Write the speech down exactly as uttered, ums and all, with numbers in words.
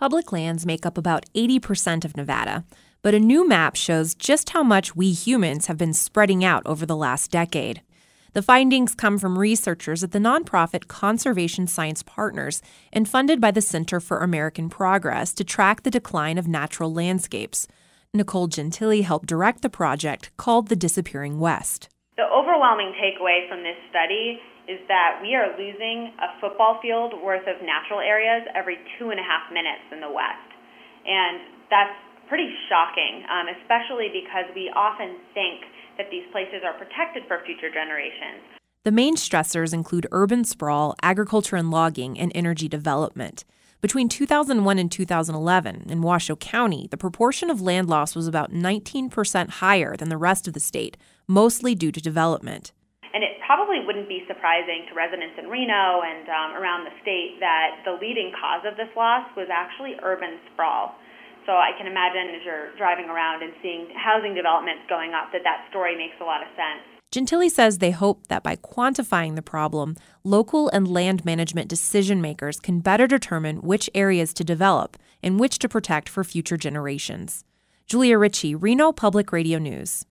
Public lands make up about eighty percent of Nevada, but a new map shows just how much we humans have been spreading out over the last decade. The findings come from researchers at the nonprofit Conservation Science Partners and funded by the Center for American Progress to track the decline of natural landscapes. Nicole Gentili helped direct the project called The Disappearing West. The overwhelming takeaway from this study is that we are losing a football field worth of natural areas every two and a half minutes in the West. And that's pretty shocking, um, especially because we often think that these places are protected for future generations. The main stressors include urban sprawl, agriculture and logging, and energy development. Between two thousand one and two thousand eleven, in Washoe County, the proportion of land loss was about nineteen percent higher than the rest of the state, mostly due to development. And it probably wouldn't be surprising to residents in Reno and um, around the state that the leading cause of this loss was actually urban sprawl. So I can imagine as you're driving around and seeing housing developments going up that that story makes a lot of sense. Gentili says they hope that by quantifying the problem, local and land management decision makers can better determine which areas to develop and which to protect for future generations. Julia Ritchie, Reno Public Radio News.